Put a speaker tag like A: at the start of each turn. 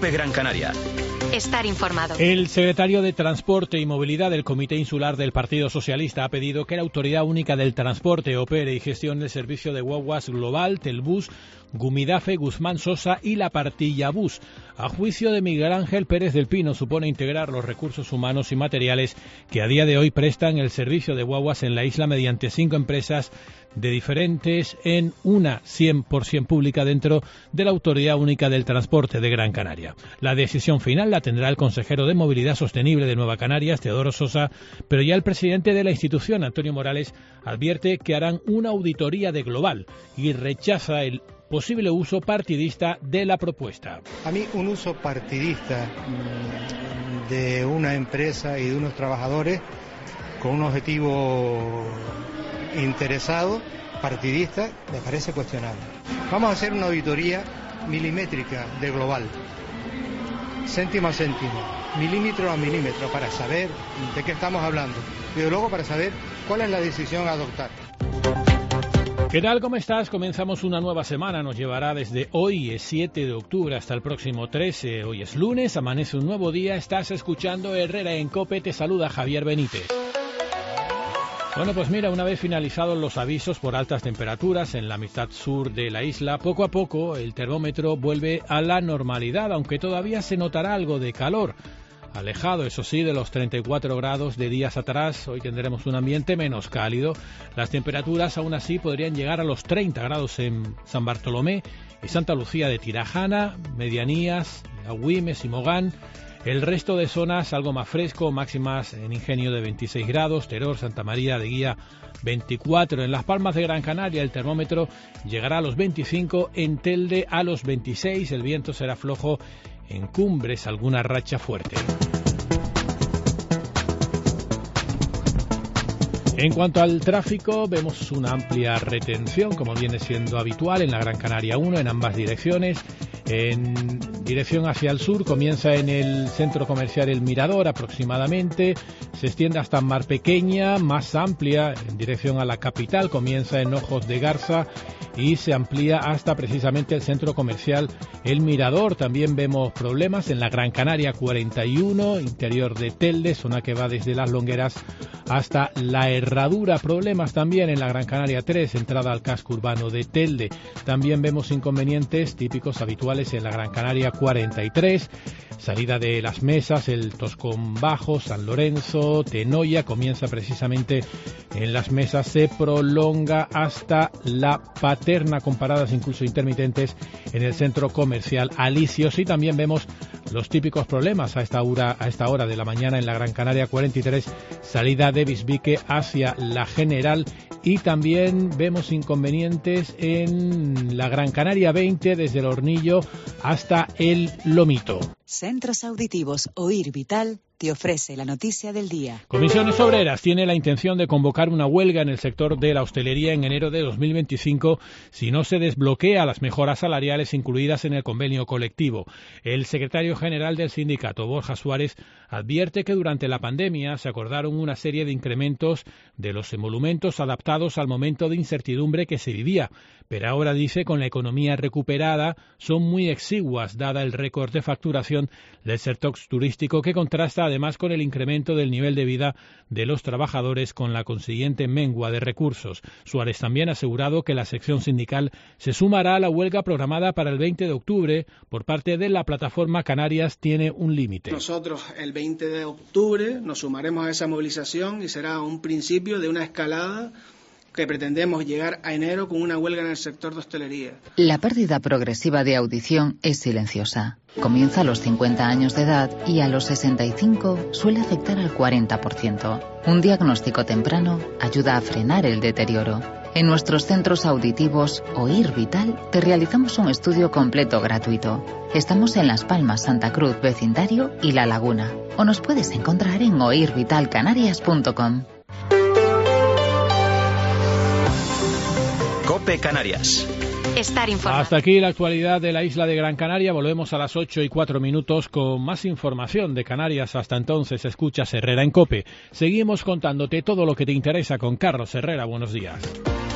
A: COPE Gran Canaria.
B: Estar informado.
C: El secretario de Transporte y Movilidad del Comité Insular del Partido Socialista ha pedido que la Autoridad Única del Transporte opere y gestione el servicio de guaguas Global, Telbús, Gumidafe, Guzmán Sosa y La Partilla Bus. A juicio de Miguel Ángel Pérez del Pino, supone integrar los recursos humanos y materiales que a día de hoy prestan el servicio de guaguas en la isla mediante 5 empresas de diferentes en una 100% pública dentro de la Autoridad Única del Transporte de Gran Canaria. La decisión final la tendrá el consejero de Movilidad Sostenible de Nueva Canarias, Teodoro Sosa, pero ya el presidente de la institución, Antonio Morales, advierte que harán una auditoría de Global y rechaza el posible uso partidista de la propuesta.
D: A mí un uso partidista de una empresa y de unos trabajadores con un objetivo interesado, partidista, me parece cuestionable. Vamos a hacer una auditoría milimétrica de Global, céntimo a céntimo, milímetro a milímetro, para saber de qué estamos hablando y luego para saber cuál es la decisión a adoptar.
C: ¿Qué tal? ¿Cómo estás? Comenzamos una nueva semana, nos llevará desde hoy, es 7 de octubre, hasta el próximo 13. Hoy es lunes, amanece un nuevo día, estás escuchando Herrera en COPE, te saluda Javier Benítez. Bueno, pues mira, una vez finalizados los avisos por altas temperaturas en la mitad sur de la isla, poco a poco el termómetro vuelve a la normalidad, aunque todavía se notará algo de calor. Alejado, eso sí, de los 34 grados de días atrás, hoy tendremos un ambiente menos cálido. Las temperaturas aún así podrían llegar a los 30 grados en San Bartolomé y Santa Lucía de Tirajana, Medianías, Agüimes y Mogán. El resto de zonas algo más fresco, máximas en Ingenio de 26 grados, Teror, Santa María de Guía 24. En Las Palmas de Gran Canaria el termómetro llegará a los 25, en Telde a los 26, el viento será flojo en Cumbres, alguna racha fuerte. En cuanto al tráfico, vemos una amplia retención, como viene siendo habitual en la Gran Canaria 1, en ambas direcciones. En dirección hacia el sur comienza en el centro comercial El Mirador aproximadamente, se extiende hasta Mar Pequeña, más amplia en dirección a la capital, comienza en Ojos de Garza y se amplía hasta precisamente el centro comercial El Mirador. También vemos problemas en la Gran Canaria 41, interior de Telde, zona que va desde Las Longueras hasta La Herradura. Problemas también en la Gran Canaria 3, entrada al casco urbano de Telde. También vemos inconvenientes típicos habituales en la Gran Canaria 43, salida de Las Mesas, el Toscón Bajo, San Lorenzo, Tenoya, comienza precisamente en Las Mesas, se prolonga hasta La Paterna, con paradas incluso intermitentes en el centro comercial Alicios. Y también vemos los típicos problemas a esta hora de la mañana en la Gran Canaria 43, salida de Bisbique hacia La General. Y también vemos inconvenientes en la Gran Canaria 20, desde el Hornillo hasta el Lomito.
E: Centros Auditivos Oír Vital te ofrece la noticia del día.
C: Comisiones Obreras tiene la intención de convocar una huelga en el sector de la hostelería en enero de 2025 si no se desbloquea las mejoras salariales incluidas en el convenio colectivo. El secretario general del sindicato, Borja Suárez, advierte que durante la pandemia se acordaron una serie de incrementos de los emolumentos adaptados al momento de incertidumbre que se vivía, pero ahora dice con la economía recuperada son muy exiguas dada el récord de facturación del sector turístico, que contrasta además con el incremento del nivel de vida de los trabajadores con la consiguiente mengua de recursos. Suárez también ha asegurado que la sección sindical se sumará a la huelga programada para el 20 de octubre por parte de la plataforma Canarias tiene un límite.
F: Nosotros el 20 de octubre nos sumaremos a esa movilización y será un principio de una escalada que pretendemos llegar a enero con una huelga en el sector de hostelería.
G: La pérdida progresiva de audición es silenciosa. Comienza a los 50 años de edad y a los 65 suele afectar al 40%. Un diagnóstico temprano ayuda a frenar el deterioro. En nuestros centros auditivos Oír Vital te realizamos un estudio completo gratuito. Estamos en Las Palmas, Santa Cruz, Vecindario y La Laguna. O nos puedes encontrar en oirvitalcanarias.com.
A: COPE Canarias.
B: Estar informado.
C: Hasta aquí la actualidad de la isla de Gran Canaria. Volvemos a las 8:04 con más información de Canarias. Hasta entonces, escuchas Herrera en COPE. Seguimos contándote todo lo que te interesa con Carlos Herrera. Buenos días.